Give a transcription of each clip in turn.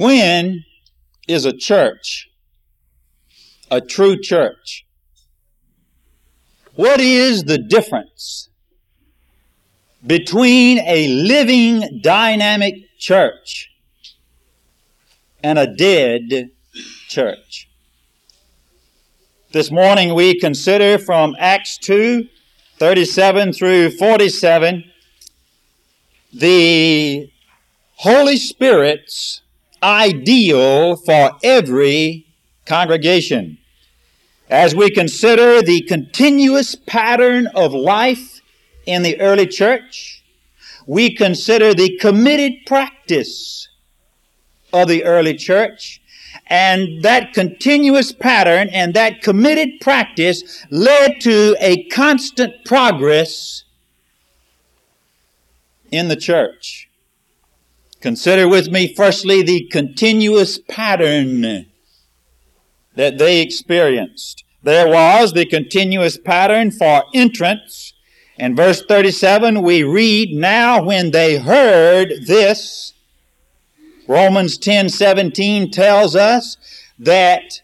When is a church a true church? What is the difference between a living, dynamic church and a dead church? This morning we consider from Acts 2:37 through 47 the Holy Spirit's ideal for every congregation. As we consider the continuous pattern of life in the early church, we consider the committed practice of the early church, and that continuous pattern and that committed practice led to a constant progress in the church. Consider with me firstly the continuous pattern that they experienced. There was the continuous pattern for entrance. In verse 37 we read, "Now when they heard this," Romans 10:17 tells us that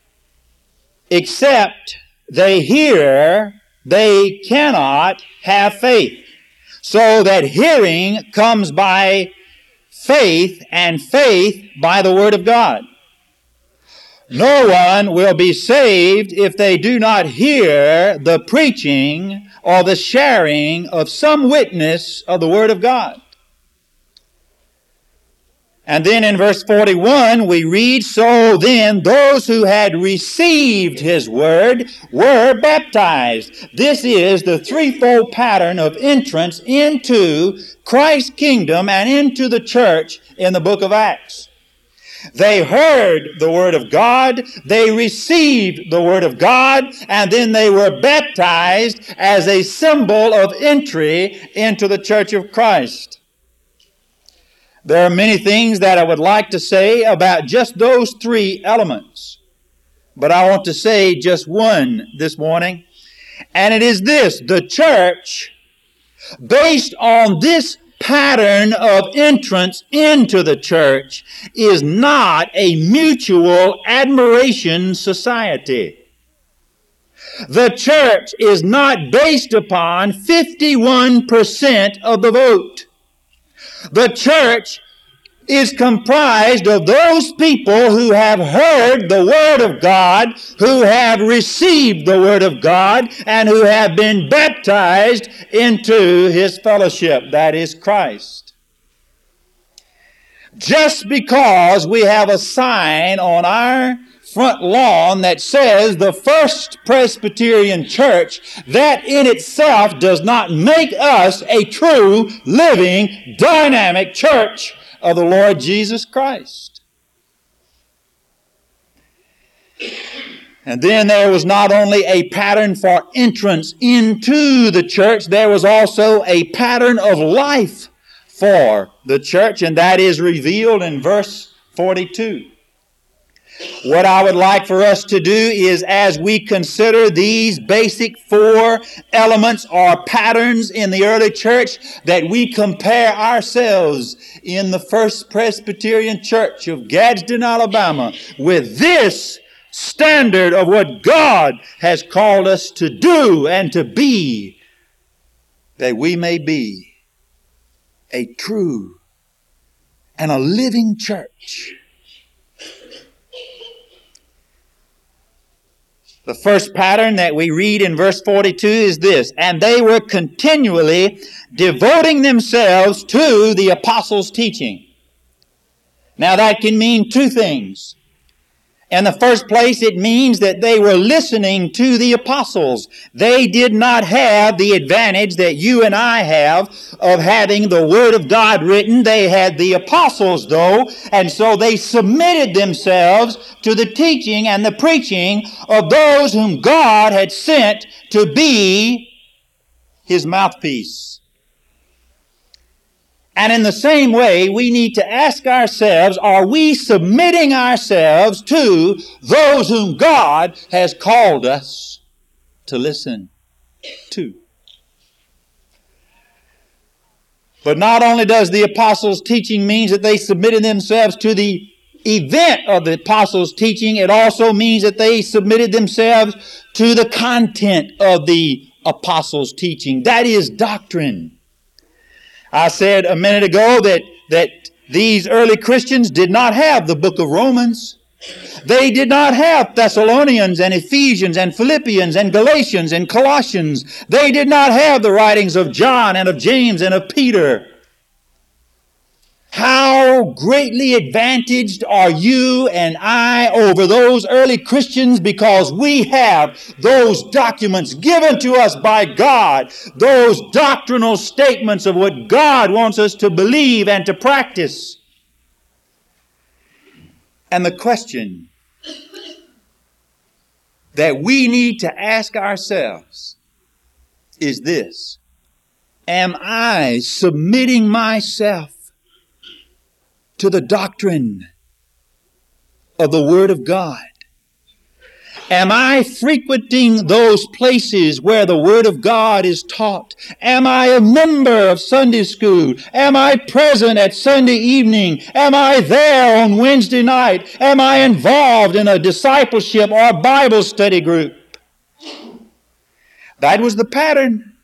except they hear, they cannot have faith. So that hearing comes by faith, and faith by the Word of God. No one will be saved if they do not hear the preaching or the sharing of some witness of the Word of God. And then in verse 41 we read, "So then those who had received His Word were baptized." This is the threefold pattern of entrance into Christ's kingdom and into the church in the book of Acts. They heard the Word of God, they received the Word of God, and then they were baptized as a symbol of entry into the church of Christ. There are many things that I would like to say about just those three elements, but I want to say just one this morning, and it is this: the church, based on this pattern of entrance into the church, is not a mutual admiration society. The church is not based upon 51% of the vote. The church is comprised of those people who have heard the Word of God, who have received the Word of God, and who have been baptized into His fellowship, that is Christ. Just because we have a sign on our front lawn that says the First Presbyterian Church, that in itself does not make us a true, living, dynamic church of the Lord Jesus Christ. And then there was not only a pattern for entrance into the church, there was also a pattern of life for the church, and that is revealed in verse 42. What I would like for us to do is, as we consider these basic four elements or patterns in the early church, that we compare ourselves in the First Presbyterian Church of Gadsden, Alabama, with this standard of what God has called us to do and to be, that we may be a true and a living church. The first pattern that we read in verse 42 is this: "And they were continually devoting themselves to the apostles' teaching." Now that can mean two things. In the first place, it means that they were listening to the apostles. They did not have the advantage that you and I have of having the Word of God written. They had the apostles, though, and so they submitted themselves to the teaching and the preaching of those whom God had sent to be His mouthpiece. And in the same way, we need to ask ourselves, are we submitting ourselves to those whom God has called us to listen to? But not only does the apostles' teaching mean that they submitted themselves to the event of the apostles' teaching, it also means that they submitted themselves to the content of the apostles' teaching. That is doctrine. I said a minute ago that these early Christians did not have the book of Romans. They did not have Thessalonians and Ephesians and Philippians and Galatians and Colossians. They did not have the writings of John and of James and of Peter. How greatly advantaged are you and I over those early Christians because we have those documents given to us by God, those doctrinal statements of what God wants us to believe and to practice. And the question that we need to ask ourselves is this: am I submitting myself to the doctrine of the Word of God? Am I frequenting those places where the Word of God is taught? Am I a member of Sunday school? Am I present at Sunday evening? Am I there on Wednesday night? Am I involved in a discipleship or Bible study group? That was the pattern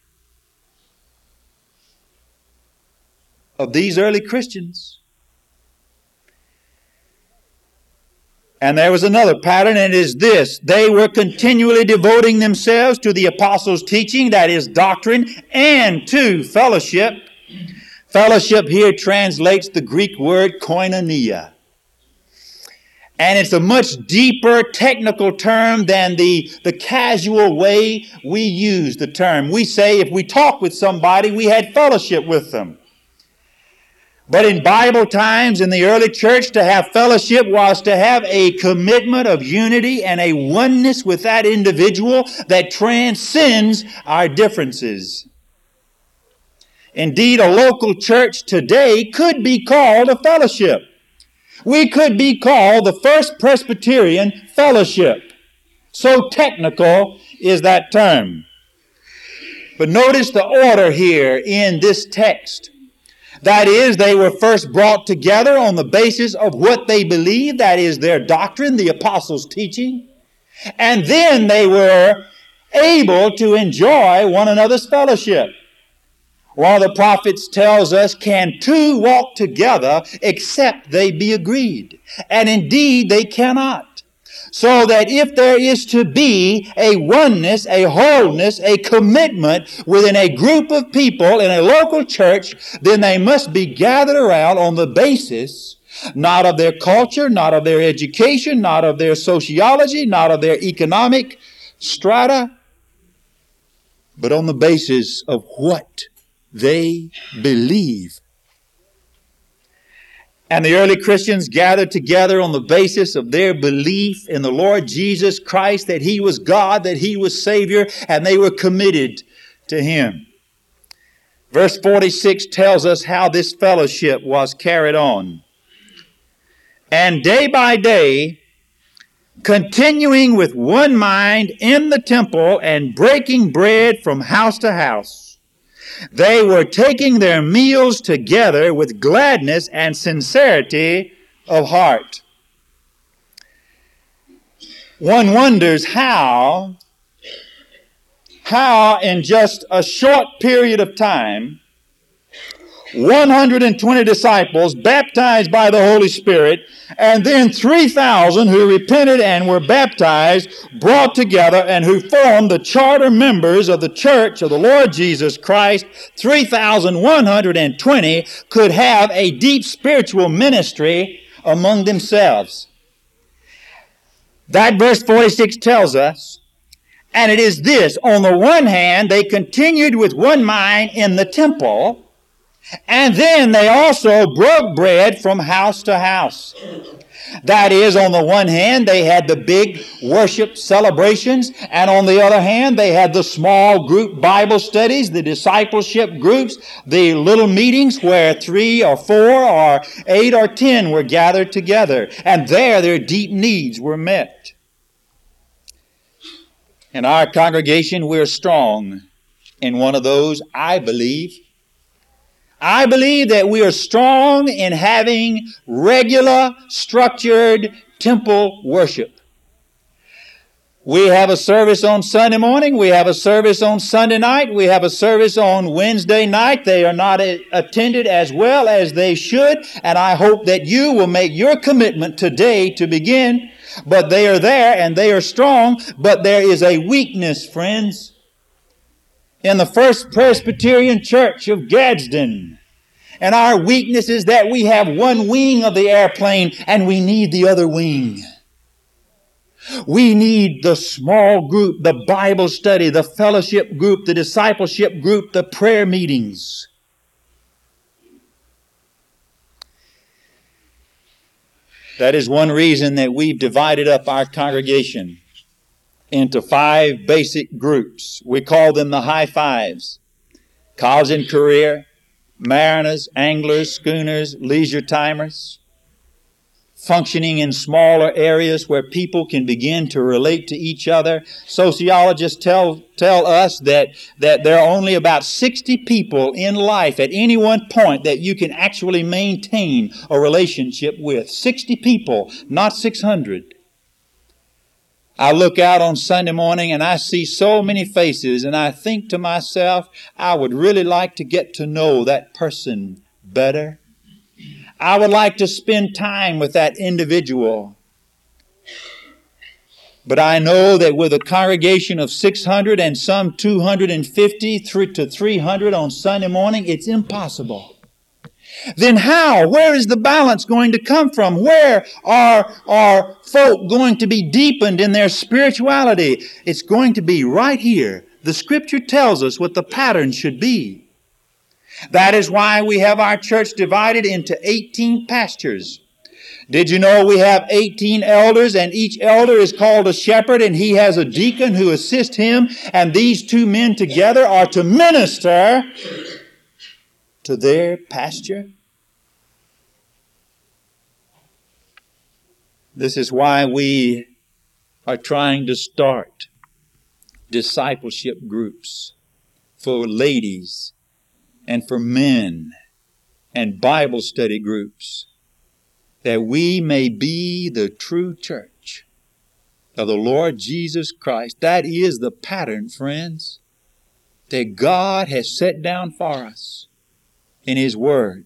of these early Christians. And there was another pattern, and it is this: they were continually devoting themselves to the apostles' teaching, that is doctrine, and to fellowship. Fellowship here translates the Greek word koinonia. And it's a much deeper technical term than the casual way we use the term. We say if we talk with somebody, we had fellowship with them. But in Bible times, in the early church, to have fellowship was to have a commitment of unity and a oneness with that individual that transcends our differences. Indeed, a local church today could be called a fellowship. We could be called the First Presbyterian Fellowship. So technical is that term. But notice the order here in this text. That is, they were first brought together on the basis of what they believed, that is their doctrine, the apostles' teaching. And then they were able to enjoy one another's fellowship. One of the prophets tells us, can two walk together except they be agreed? And indeed they cannot. So that if there is to be a oneness, a wholeness, a commitment within a group of people in a local church, then they must be gathered around on the basis not of their culture, not of their education, not of their sociology, not of their economic strata, but on the basis of what they believe. And the early Christians gathered together on the basis of their belief in the Lord Jesus Christ, that He was God, that He was Savior, and they were committed to Him. Verse 46 tells us how this fellowship was carried on. And day by day, continuing with one mind in the temple and breaking bread from house to house, they were taking their meals together with gladness and sincerity of heart. One wonders how in just a short period of time, 120 disciples baptized by the Holy Spirit, and then 3,000 who repented and were baptized, brought together, and who formed the charter members of the church of the Lord Jesus Christ. 3,120 could have a deep spiritual ministry among themselves. That verse 46 tells us, and it is this: on the one hand, they continued with one mind in the temple, and then they also broke bread from house to house. That is, on the one hand, they had the big worship celebrations, and on the other hand, they had the small group Bible studies, the discipleship groups, the little meetings where 3 or 4 or 8 or 10 were gathered together, and there their deep needs were met. In our congregation, we're strong in one of those, I believe, I believe that we are strong in having regular, structured temple worship. We have a service on Sunday morning. We have a service on Sunday night. We have a service on Wednesday night. They are not attended as well as they should. And I hope that you will make your commitment today to begin. But they are there and they are strong. But there is a weakness, friends, in the First Presbyterian Church of Gadsden. And our weakness is that we have one wing of the airplane and we need the other wing. We need the small group, the Bible study, the fellowship group, the discipleship group, the prayer meetings. That is one reason that we've divided up our congregation into 5 basic groups. We call them the high fives: college and career, mariners, anglers, schooners, leisure timers. Functioning in smaller areas where people can begin to relate to each other. Sociologists tell us that there are only about 60 people in life at any one point that you can actually maintain a relationship with. 60 people, not 600. I look out on Sunday morning and I see so many faces and I think to myself, I would really like to get to know that person better. I would like to spend time with that individual. But I know that with a congregation of 600 and some 250 to 300 on Sunday morning, it's impossible. Then how? Where is the balance going to come from? Where are folk going to be deepened in their spirituality? It's going to be right here. The Scripture tells us what the pattern should be. That is why we have our church divided into 18 pastures. Did you know we have 18 elders and each elder is called a shepherd and he has a deacon who assists him, and these 2 men together are to minister to their pasture? This is why we are trying to start discipleship groups for ladies and for men, and Bible study groups, that we may be the true church of the Lord Jesus Christ. That is the pattern, friends, that God has set down for us in His Word.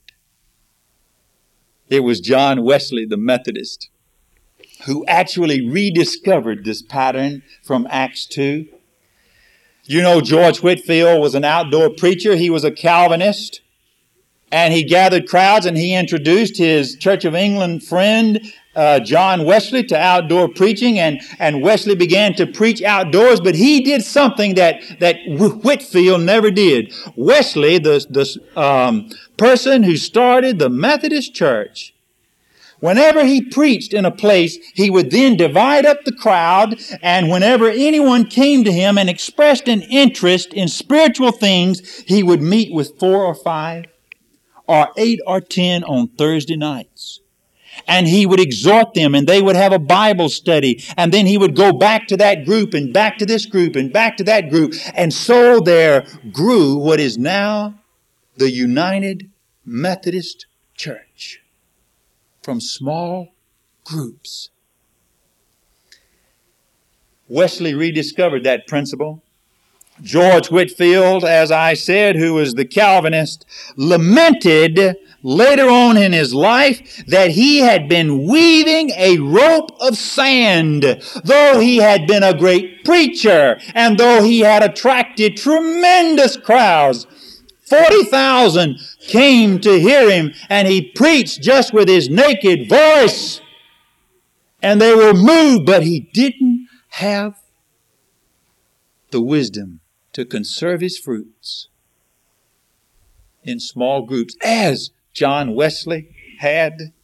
It was John Wesley, the Methodist, who actually rediscovered this pattern from Acts 2. You know, George Whitefield was an outdoor preacher. He was a Calvinist. And he gathered crowds and he introduced his Church of England friend, John Wesley, to outdoor preaching. And Wesley began to preach outdoors, but he did something that Whitefield never did. Wesley, the person who started the Methodist Church, whenever he preached in a place, he would then divide up the crowd, and whenever anyone came to him and expressed an interest in spiritual things, he would meet with 4 or 5 or 8 or 10 on Thursday nights. And he would exhort them, and they would have a Bible study, and then he would go back to that group and back to this group and back to that group. And so there grew what is now the United Methodist Church. From small groups. Wesley rediscovered that principle. George Whitefield, as I said, who was the Calvinist, lamented later on in his life that he had been weaving a rope of sand. Though he had been a great preacher and though he had attracted tremendous crowds, 40,000 came to hear him, and he preached just with his naked voice. And they were moved, but he didn't have the wisdom to conserve his fruits in small groups, as John Wesley had.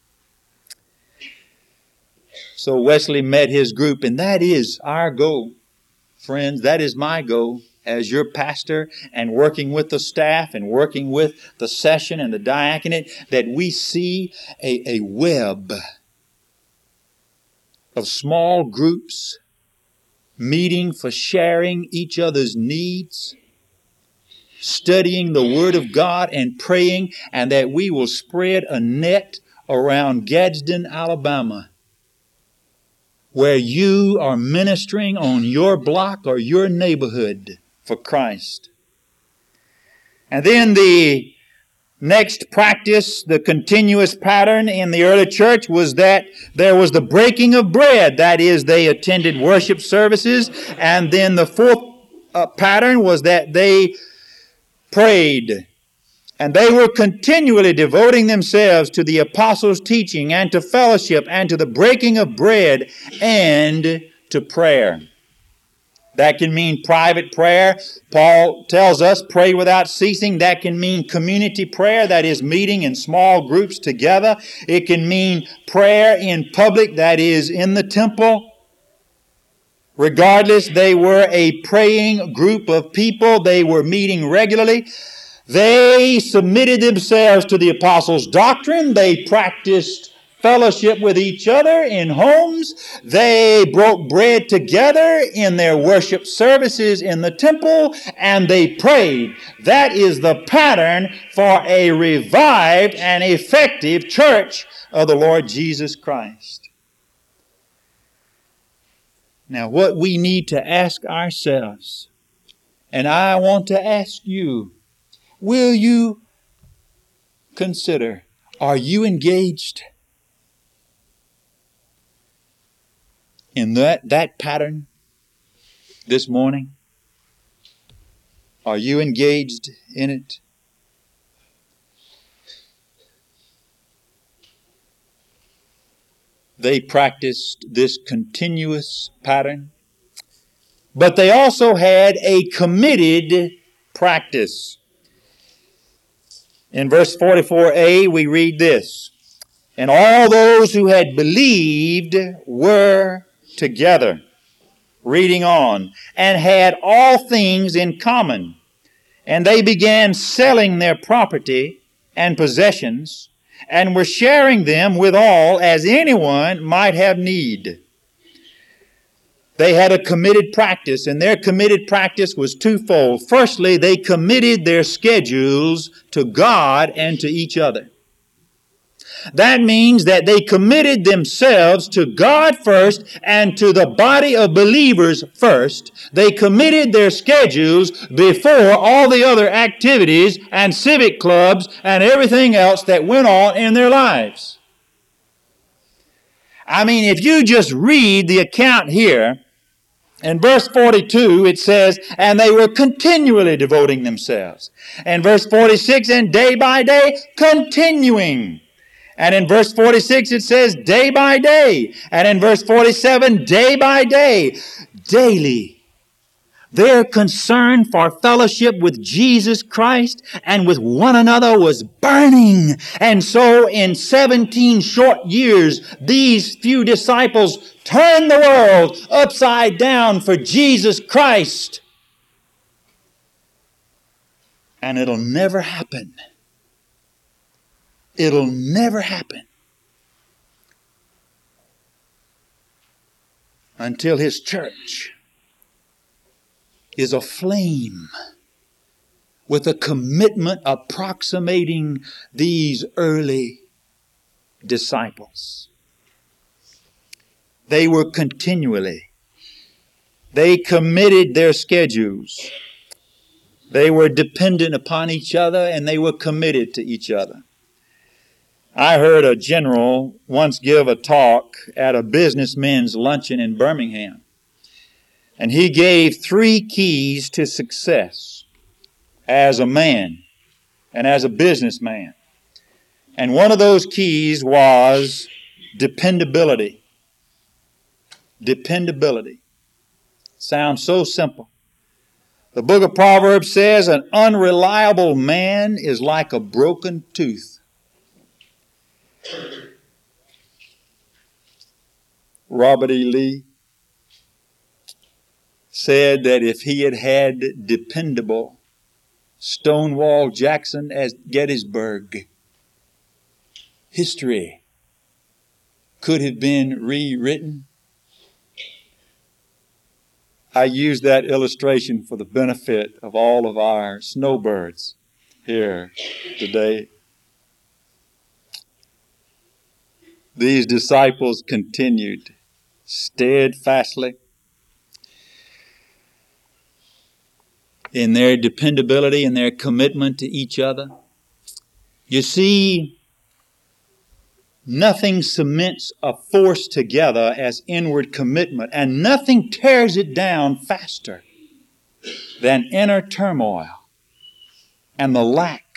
So Wesley met his group, and that is our goal. Friends, that is my goal as your pastor and working with the staff and working with the session and the diaconate, that we see a web of small groups meeting for sharing each other's needs, studying the Word of God and praying, and that we will spread a net around Gadsden, Alabama, where you are ministering on your block or your neighborhood for Christ. And then the next practice, the continuous pattern in the early church, was that there was the breaking of bread. That is, they attended worship services. And then the fourth pattern was that they prayed. And they were continually devoting themselves to the apostles' teaching and to fellowship and to the breaking of bread and to prayer. That can mean private prayer. Paul tells us, pray without ceasing. That can mean community prayer, that is meeting in small groups together. It can mean prayer in public, that is in the temple. Regardless, they were a praying group of people. They were meeting regularly. They submitted themselves to the apostles' doctrine. They practiced fellowship with each other in homes. They broke bread together in their worship services in the temple, and they prayed. That is the pattern for a revived and effective church of the Lord Jesus Christ. Now, what we need to ask ourselves, and I want to ask you, will you consider, are you engaged in that pattern this morning? Are you engaged in it? They practiced this continuous pattern, but they also had a committed practice. In verse 44a, we read this: "And all those who had believed were together," reading on, "and had all things in common. And they began selling their property and possessions, and were sharing them with all as anyone might have need." They had a committed practice, and their committed practice was twofold. Firstly, they committed their schedules to God and to each other. That means that they committed themselves to God first and to the body of believers first. They committed their schedules before all the other activities and civic clubs and everything else that went on in their lives. I mean, if you just read the account here, in verse 42, it says, "And they were continually devoting themselves." And verse 46, "And day by day continuing." And in verse 46, it says, "Day by day." And in verse 47, "Day by day." Daily. Their concern for fellowship with Jesus Christ and with one another was burning. And so in 17 short years, these few disciples turned the world upside down for Jesus Christ. And it'll never happen. It'll never happen until His church is aflame with a commitment approximating these early disciples. They were continually. They committed their schedules. They were dependent upon each other, and they were committed to each other. I heard a general once give a talk at a businessmen's luncheon in Birmingham. And he gave 3 keys to success as a man and as a businessman. And one of those keys was dependability. Dependability. Sounds so simple. The book of Proverbs says, "An unreliable man is like a broken tooth." Robert E. Lee said that if he had had dependable Stonewall Jackson at Gettysburg, history could have been rewritten. I use that illustration for the benefit of all of our snowbirds here today. These disciples continued steadfastly in their dependability and their commitment to each other. You see, nothing cements a force together as inward commitment, and nothing tears it down faster than inner turmoil and the lack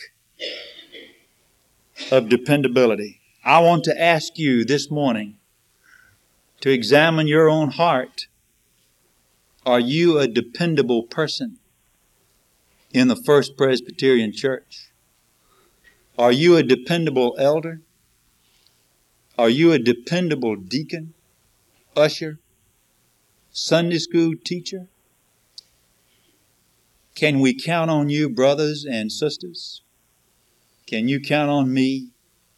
of dependability. I want to ask you this morning to examine your own heart. Are you a dependable person in the First Presbyterian Church? Are you a dependable elder? Are you a dependable deacon, usher, Sunday school teacher? Can we count on you, brothers and sisters? Can you count on me?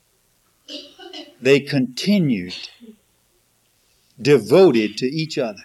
They continued devoted to each other.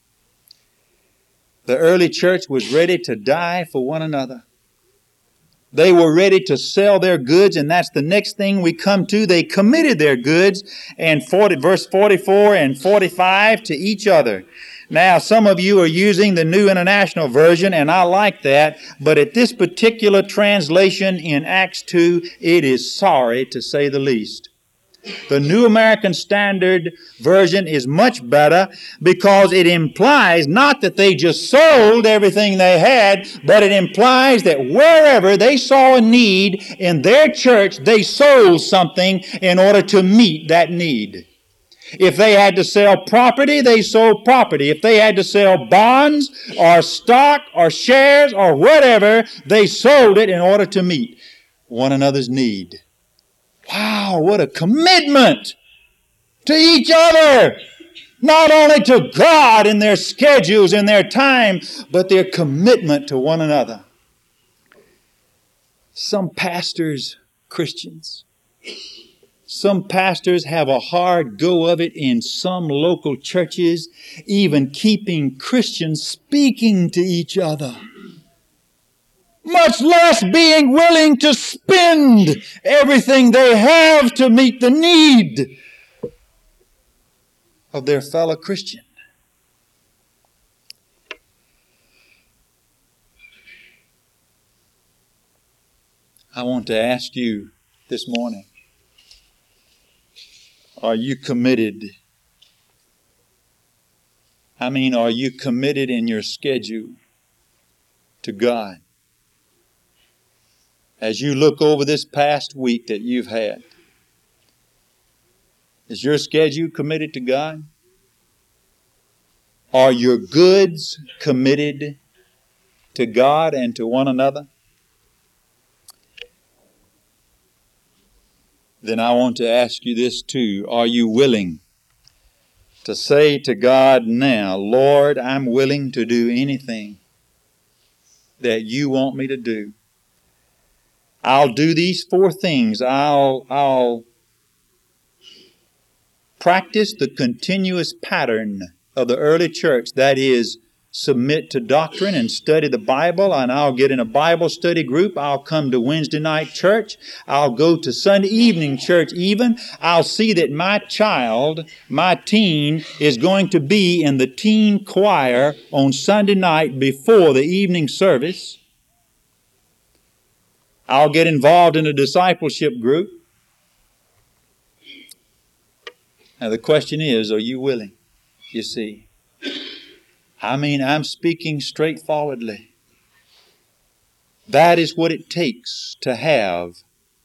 The early church was ready to die for one another. They were ready to sell their goods, and that's the next thing we come to. They committed their goods, and verse 44 and 45 to each other. Now, some of you are using the New International Version, and I like that, but at this particular translation in Acts 2, it is sorry to say the least. The New American Standard Version is much better because it implies not that they just sold everything they had, but it implies that wherever they saw a need in their church, they sold something in order to meet that need. If they had to sell property, they sold property. If they had to sell bonds or stock or shares or whatever, they sold it in order to meet one another's need. Wow, what a commitment to each other. Not only to God in their schedules and their time, but their commitment to one another. Some pastors, Christians, some pastors have a hard go of it in some local churches, even keeping Christians speaking to each other. Much less being willing to spend everything they have to meet the need of their fellow Christian. I want to ask you this morning, are you committed? Are you committed in your schedule to God? As you look over this past week that you've had, is your schedule committed to God? Are your goods committed to God and to one another? Then I want to ask you this too. Are you willing to say to God now, Lord, I'm willing to do anything that you want me to do. I'll do these 4 things. I'll practice the continuous pattern of the early church. That is, submit to doctrine and study the Bible, and I'll get in a Bible study group. I'll come to Wednesday night church. I'll go to Sunday evening church even. I'll see that my child, my teen, is going to be in the teen choir on Sunday night before the evening service. I'll get involved in a discipleship group. Now the question is, are you willing? You see, I'm speaking straightforwardly. That is what it takes to have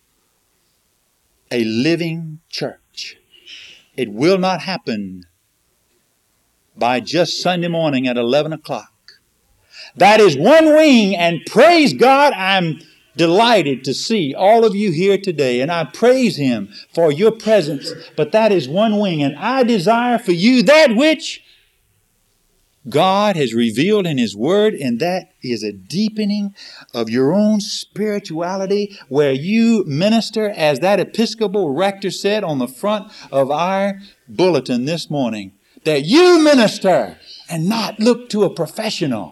a living church. It will not happen by just Sunday morning at 11 o'clock. That is one wing, and praise God, I'm delighted to see all of you here today, and I praise Him for your presence. But that is one wing, and I desire for you that which God has revealed in His Word, and that is a deepening of your own spirituality, where you minister, as that Episcopal rector said on the front of our bulletin this morning, that you minister and not look to a professional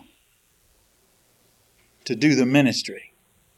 to do the ministry?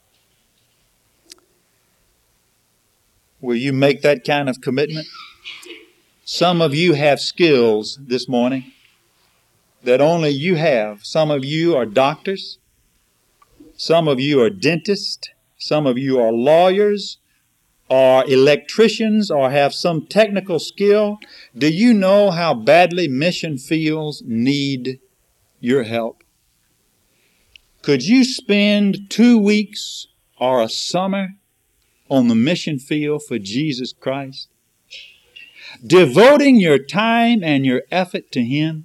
Will you make that kind of commitment? Some of you have skills this morning that only you have. Some of you are doctors. Some of you are dentists. Some of you are lawyers or electricians or have some technical skill. Do you know how badly mission fields need your help? Could you spend 2 weeks or a summer on the mission field for Jesus Christ, devoting your time and your effort to Him?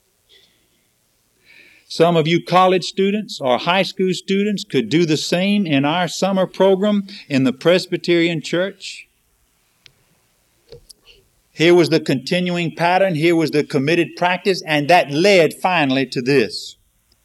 Some of you college students or high school students could do the same in our summer program in the Presbyterian Church. Here was the continuing pattern. Here was the committed practice, and that led finally to this.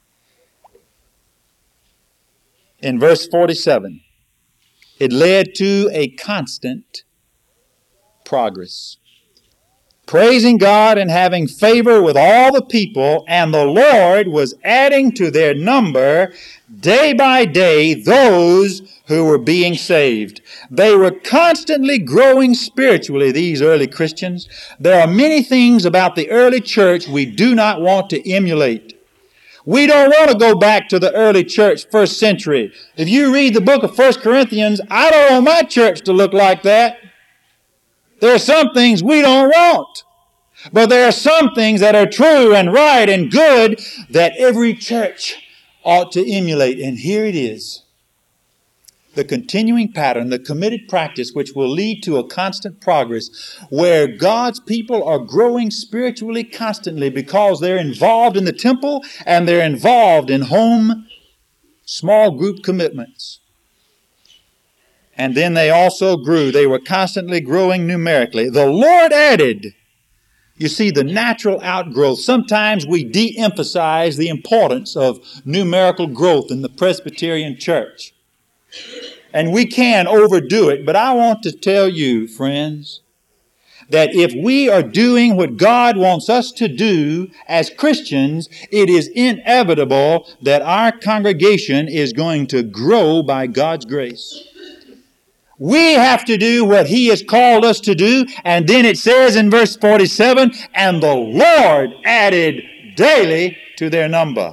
In verse 47, it led to a constant progress. Praising God and having favor with all the people, and the Lord was adding to their number day by day those who were being saved. They were constantly growing spiritually, these early Christians. There are many things about the early church we do not want to emulate. We don't want to go back to the early church, first century. If you read the book of 1 Corinthians, I don't want my church to look like that. There are some things we don't want. But there are some things that are true and right and good that every church ought to emulate. And here it is. The continuing pattern, the committed practice which will lead to a constant progress where God's people are growing spiritually constantly because they're involved in the temple and they're involved in home small group commitments. And then they also grew. They were constantly growing numerically. The Lord added. You see, the natural outgrowth. Sometimes we de-emphasize the importance of numerical growth in the Presbyterian Church. And we can overdo it. But I want to tell you, friends, that if we are doing what God wants us to do as Christians, it is inevitable that our congregation is going to grow by God's grace. We have to do what He has called us to do. And then it says in verse 47, and the Lord added daily to their number.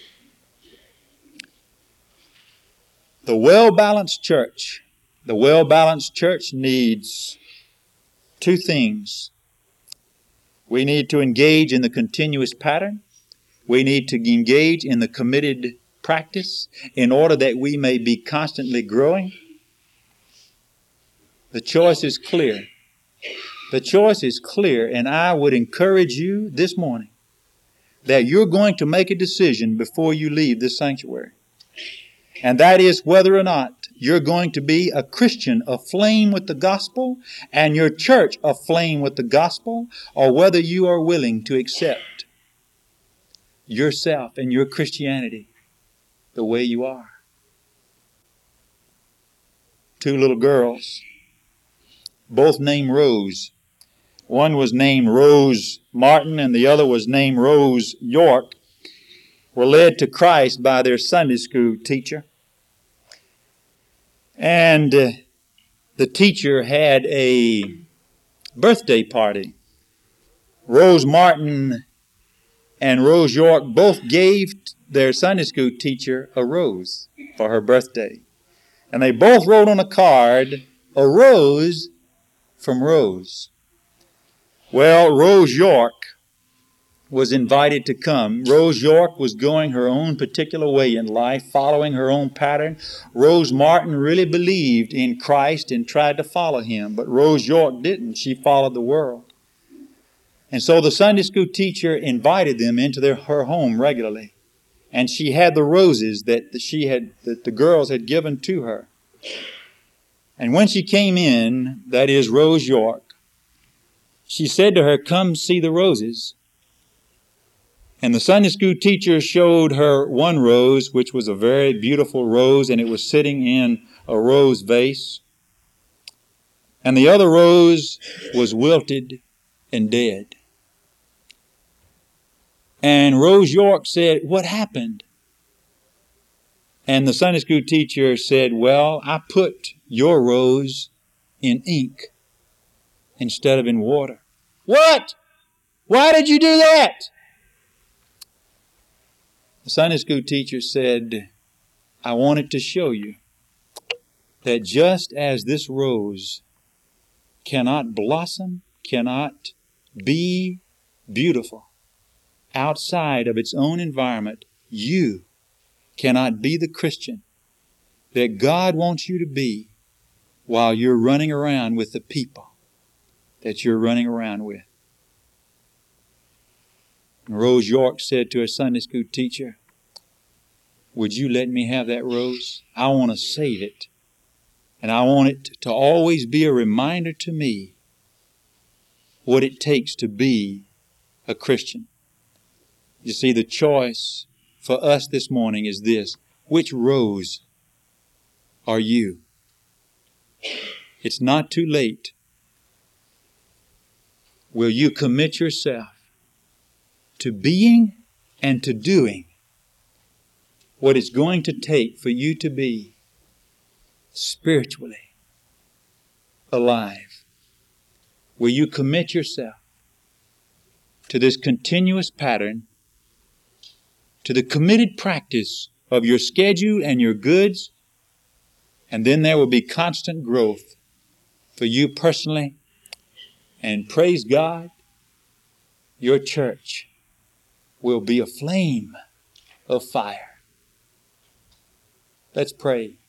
The well-balanced church needs two things. We need to engage in the continuous pattern. We need to engage in the committed practice in order that we may be constantly growing. The choice is clear. The choice is clear, and I would encourage you this morning that you're going to make a decision before you leave this sanctuary. And that is whether or not you're going to be a Christian aflame with the gospel and your church aflame with the gospel, or whether you are willing to accept yourself and your Christianity the way you are. Two little girls, both named Rose. One was named Rose Martin and the other was named Rose York, were led to Christ by their Sunday school teacher. And the teacher had a birthday party. Rose Martin and Rose York both gave their Sunday school teacher a rose for her birthday. And they both wrote on a card, "A rose from Rose." Well, Rose York was invited to come. Rose York was going her own particular way in life, following her own pattern. Rose Martin really believed in Christ and tried to follow Him, but Rose York didn't. She followed the world. And so the Sunday school teacher invited them into her home regularly. And she had the roses that the girls had given to her. And when she came in, that is Rose York, she said to her, "Come see the roses." And the Sunday school teacher showed her one rose, which was a very beautiful rose, and it was sitting in a rose vase. And the other rose was wilted and dead. And Rose York said, "What happened?" And the Sunday school teacher said, "Well, I put your rose in ink instead of in water." "What? Why did you do that?" The Sunday school teacher said, "I wanted to show you that just as this rose cannot blossom, cannot be beautiful outside of its own environment, you cannot be the Christian that God wants you to be while you're running around with the people that you're running around with." And Rose York said to her Sunday school teacher, "Would you let me have that rose? I want to save it. And I want it to always be a reminder to me what it takes to be a Christian." You see, the choice for us this morning is this: which rose are you? It's not too late. Will you commit yourself to being and to doing what it's going to take for you to be spiritually alive? Will you commit yourself to this continuous pattern, to the committed practice of your schedule and your goods? And then there will be constant growth for you personally. And praise God, your church will be a flame of fire. Let's pray.